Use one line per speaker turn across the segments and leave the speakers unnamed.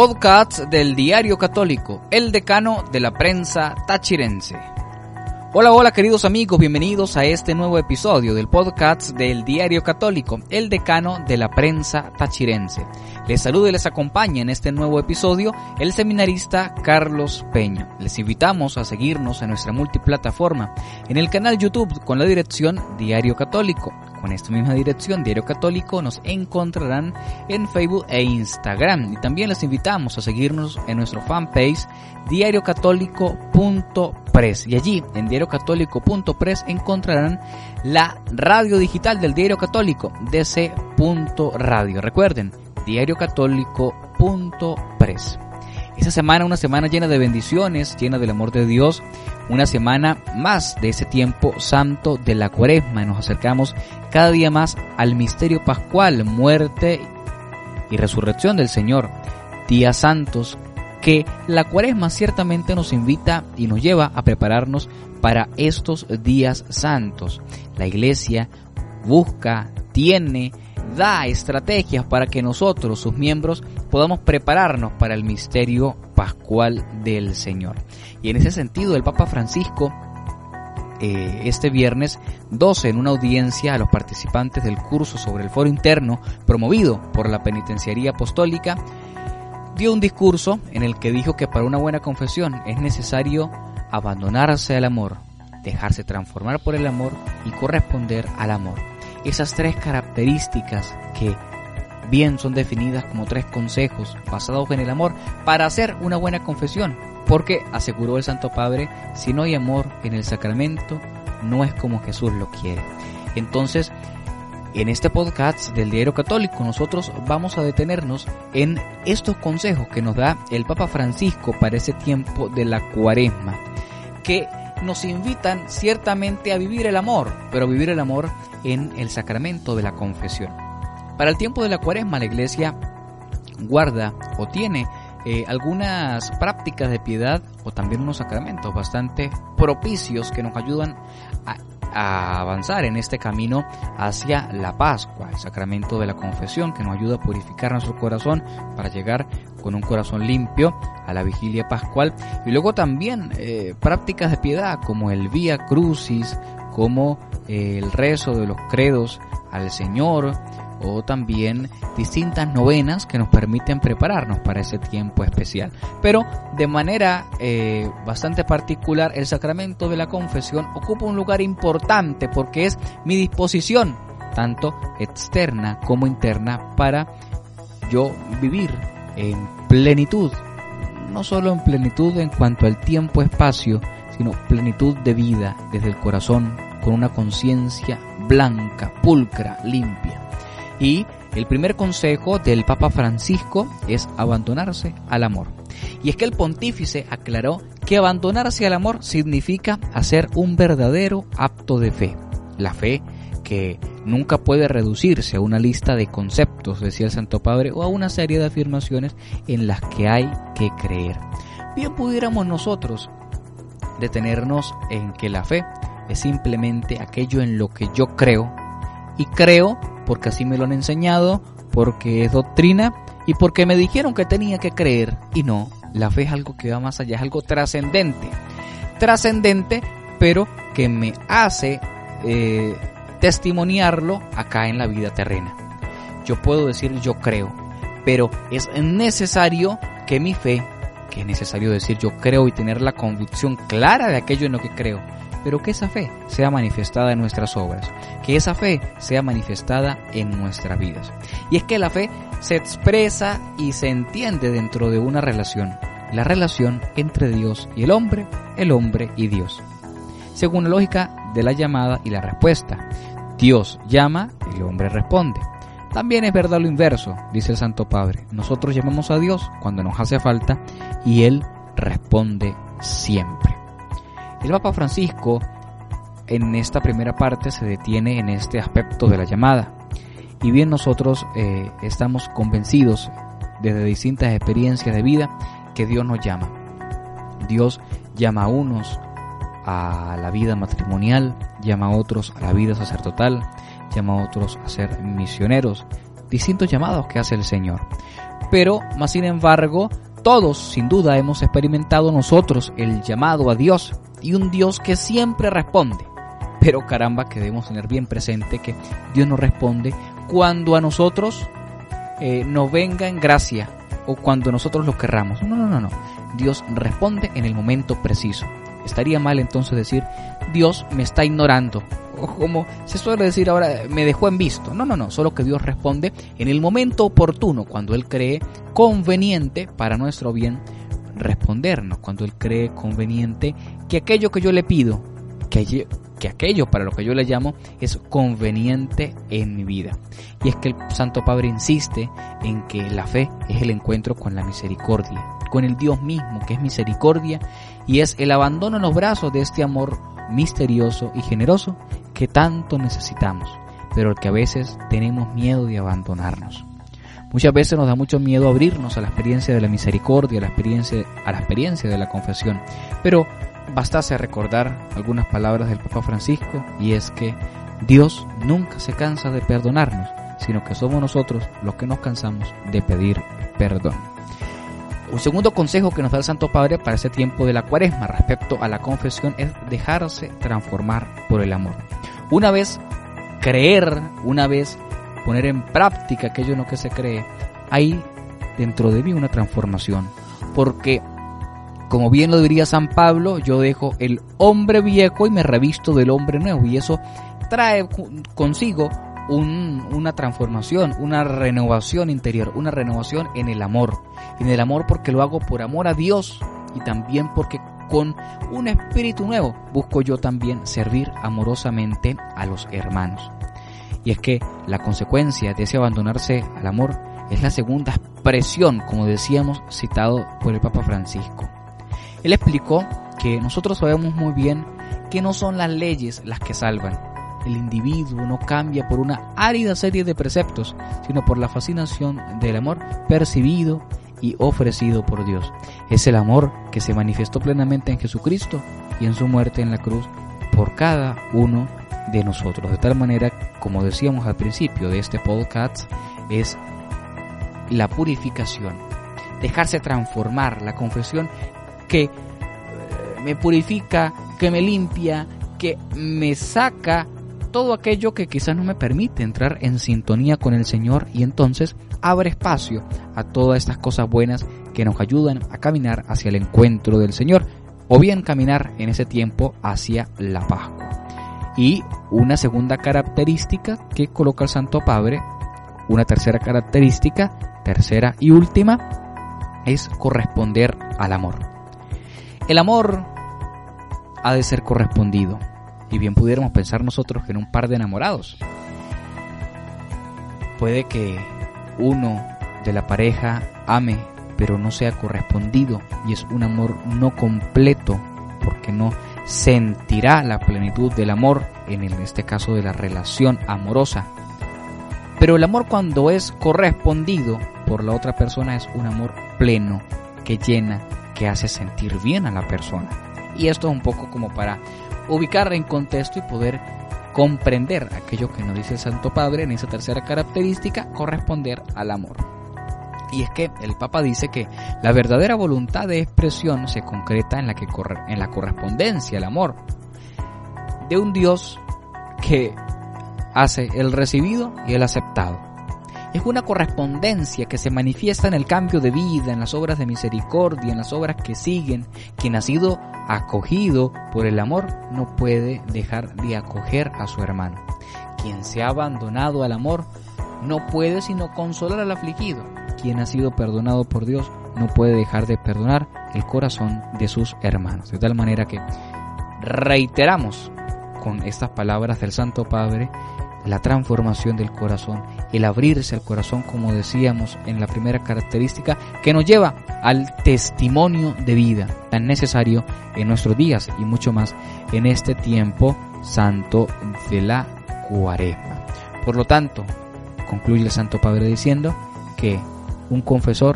podcast del Diario Católico, el decano de la prensa tachirense. Hola queridos amigos, bienvenidos a este nuevo episodio del podcast del Diario Católico, el decano de la prensa tachirense. Les saluda y les acompaña en este nuevo episodio el seminarista Carlos Peña. Les invitamos a seguirnos en nuestra multiplataforma, en el canal YouTube con la dirección Diario Católico. Con esta misma dirección, Diario Católico, nos encontrarán en Facebook e Instagram. Y también les invitamos a seguirnos en nuestro fanpage diariocatólico.press. Y allí, en diariocatólico.press, encontrarán la radio digital del Diario Católico, dc.radio. Recuerden, diariocatólico.press. Esta semana, una semana llena de bendiciones, llena del amor de Dios, una semana más de ese tiempo santo de la Cuaresma. Nos acercamos cada día más al misterio pascual, muerte y resurrección del Señor, días santos que la Cuaresma ciertamente nos invita y nos lleva a prepararnos para estos días santos. La Iglesia busca, da estrategias para que nosotros, sus miembros, podamos prepararnos para el misterio pascual del Señor. Y en ese sentido, el Papa Francisco, este viernes 12, en una audiencia a los participantes del curso sobre el foro interno promovido por la Penitenciaría Apostólica, dio un discurso en el que dijo que para una buena confesión es necesario abandonarse al amor, dejarse transformar por el amor y corresponder al amor. Esas tres características que bien son definidas como tres consejos basados en el amor para hacer una buena confesión, porque, aseguró el Santo Padre, si no hay amor en el sacramento, no es como Jesús lo quiere. Entonces, en este podcast del Diario Católico nosotros vamos a detenernos en estos consejos que nos da el Papa Francisco para ese tiempo de la Cuaresma, que nos invitan ciertamente a vivir el amor, pero vivir el amor en el sacramento de la confesión. Para el tiempo de la Cuaresma, la Iglesia guarda o tiene algunas prácticas de piedad o también unos sacramentos bastante propicios que nos ayudan a avanzar en este camino hacia la Pascua, el sacramento de la confesión, que nos ayuda a purificar nuestro corazón para llegar con un corazón limpio a la vigilia pascual. Y luego también prácticas de piedad como el Vía Crucis, como el rezo de los credos al Señor, o también distintas novenas que nos permiten prepararnos para ese tiempo especial. Pero de manera bastante particular, el sacramento de la confesión ocupa un lugar importante porque es mi disposición, tanto externa como interna, para yo vivir en plenitud, no solo en plenitud en cuanto al tiempo-espacio, sino plenitud de vida desde el corazón, con una conciencia blanca, pulcra, limpia. Y el primer consejo del Papa Francisco es abandonarse al amor. Y es que el pontífice aclaró que abandonarse al amor significa hacer un verdadero acto de fe. La fe que nunca puede reducirse a una lista de conceptos, decía el Santo Padre, o a una serie de afirmaciones en las que hay que creer. Bien pudiéramos nosotros detenernos en que la fe es simplemente aquello en lo que yo creo, y creo porque así me lo han enseñado, porque es doctrina y porque me dijeron que tenía que creer. Y no, la fe es algo que va más allá, es algo trascendente, pero que me hace testimoniarlo acá en la vida terrena. Yo puedo decir yo creo, pero es necesario que mi fe, que es necesario decir yo creo y tener la convicción clara de aquello en lo que creo, pero que esa fe sea manifestada en nuestras obras, que esa fe sea manifestada en nuestras vidas. Y es que la fe se expresa y se entiende dentro de una relación, la relación entre Dios y el hombre y Dios, según la lógica de la llamada y la respuesta. Dios llama, el hombre responde. También es verdad lo inverso, dice el Santo Padre. Nosotros llamamos a Dios cuando nos hace falta y Él responde siempre. El Papa Francisco en esta primera parte se detiene en este aspecto de la llamada. Y bien nosotros estamos convencidos desde distintas experiencias de vida que Dios nos llama. Dios llama a unos a la vida matrimonial, llama a otros a la vida sacerdotal, llama a otros a ser misioneros. Distintos llamados que hace el Señor. pero más sin embargo, todos sin duda hemos experimentado nosotros el llamado a Dios y un Dios que siempre responde. Pero caramba, que debemos tener bien presente que Dios nos responde cuando a nosotros nos venga en gracia o cuando nosotros lo querramos. No. Dios responde en el momento preciso. Estaría mal entonces decir, Dios me está ignorando, o como se suele decir ahora, me dejó en visto. No, solo que Dios responde en el momento oportuno, cuando Él cree conveniente para nuestro bien respondernos, cuando Él cree conveniente que aquello que yo le pido, que aquello para lo que yo le llamo es conveniente en mi vida. Y es que el Santo Padre insiste en que la fe es el encuentro con la misericordia, con el Dios mismo que es misericordia, y es el abandono en los brazos de este amor misterioso y generoso que tanto necesitamos, pero el que a veces tenemos miedo de abandonarnos. Muchas veces nos da mucho miedo abrirnos a la experiencia de la misericordia, a la experiencia de la confesión, pero bastase recordar algunas palabras del Papa Francisco, y es que Dios nunca se cansa de perdonarnos, sino que somos nosotros los que nos cansamos de pedir perdón. Un segundo consejo que nos da el Santo Padre para este tiempo de la Cuaresma respecto a la confesión es dejarse transformar por el amor. Una vez creer, una vez poner en práctica aquello en lo que se cree, hay dentro de mí una transformación, porque como bien lo diría San Pablo, yo dejo el hombre viejo y me revisto del hombre nuevo, y eso trae consigo una transformación, una renovación interior, una renovación en el amor porque lo hago por amor a Dios, y también porque con un espíritu nuevo busco yo también servir amorosamente a los hermanos. Y es que la consecuencia de ese abandonarse al amor es la segunda expresión, como decíamos, citado por el Papa Francisco. Él explicó que nosotros sabemos muy bien que no son las leyes las que salvan. El individuo no cambia por una árida serie de preceptos, sino por la fascinación del amor percibido y ofrecido por Dios. Es el amor que se manifestó plenamente en Jesucristo y en su muerte en la cruz por cada uno de nosotros. De tal manera, como decíamos al principio de este podcast, es la purificación, dejarse transformar, la confesión que me purifica, que me limpia, que me saca todo aquello que quizás no me permite entrar en sintonía con el Señor, y entonces abre espacio a todas estas cosas buenas que nos ayudan a caminar hacia el encuentro del Señor, o bien caminar en ese tiempo hacia la Pascua. Y una segunda característica que coloca el Santo Padre, una tercera característica, tercera y última, es corresponder al amor. El amor ha de ser correspondido, y bien pudiéramos pensar nosotros que en un par de enamorados puede que uno de la pareja ame pero no sea correspondido, y es un amor no completo porque no sentirá la plenitud del amor, en este caso de la relación amorosa. Pero el amor, cuando es correspondido por la otra persona, es un amor pleno, que llena, que hace sentir bien a la persona. Y esto es un poco como para ubicar en contexto y poder comprender aquello que nos dice el Santo Padre en esa tercera característica, corresponder al amor. Y es que el Papa dice que la verdadera voluntad de expresión se concreta en la correspondencia, el amor de un Dios que hace el recibido y el aceptado. Es una correspondencia que se manifiesta en el cambio de vida, en las obras de misericordia, en las obras que siguen. Quien ha sido acogido por el amor no puede dejar de acoger a su hermano. Quien se ha abandonado al amor no puede sino consolar al afligido. Quien ha sido perdonado por Dios no puede dejar de perdonar el corazón de sus hermanos. De tal manera que reiteramos con estas palabras del Santo Padre la transformación del corazón, el abrirse al corazón, como decíamos en la primera característica, que nos lleva al testimonio de vida tan necesario en nuestros días y mucho más en este tiempo santo de la Cuaresma. Por lo tanto, concluye el Santo Padre diciendo que un confesor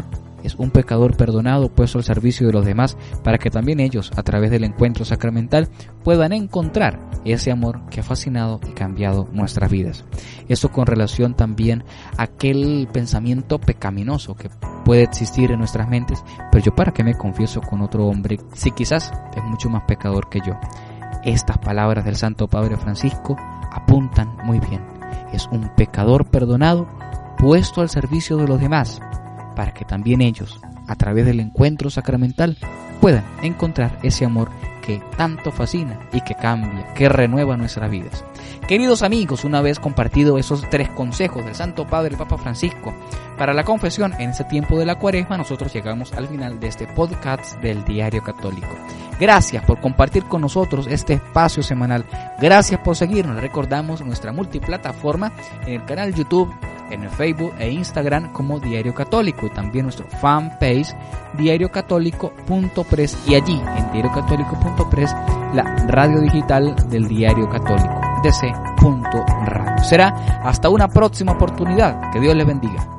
es un pecador perdonado puesto al servicio de los demás para que también ellos, a través del encuentro sacramental, puedan encontrar ese amor que ha fascinado y cambiado nuestras vidas. Eso con relación también a aquel pensamiento pecaminoso que puede existir en nuestras mentes, pero yo para qué me confieso con otro hombre si quizás es mucho más pecador que yo. Estas palabras del Santo Padre Francisco apuntan muy bien. Es un pecador perdonado puesto al servicio de los demás para que también ellos, a través del encuentro sacramental, puedan encontrar ese amor que tanto fascina y que cambia, que renueva nuestras vidas. Queridos amigos, una vez compartido esos 3 consejos del Santo Padre el Papa Francisco para la confesión en este tiempo de la Cuaresma, nosotros llegamos al final de este podcast del Diario Católico. Gracias por compartir con nosotros este espacio semanal. Gracias por seguirnos. Recordamos nuestra multiplataforma en el canal YouTube, en el Facebook e Instagram como Diario Católico, y también nuestro fanpage diariocatólico.press, y allí en diariocatólico.press la radio digital del Diario Católico, dc.radio. Será hasta una próxima oportunidad. Que Dios les bendiga.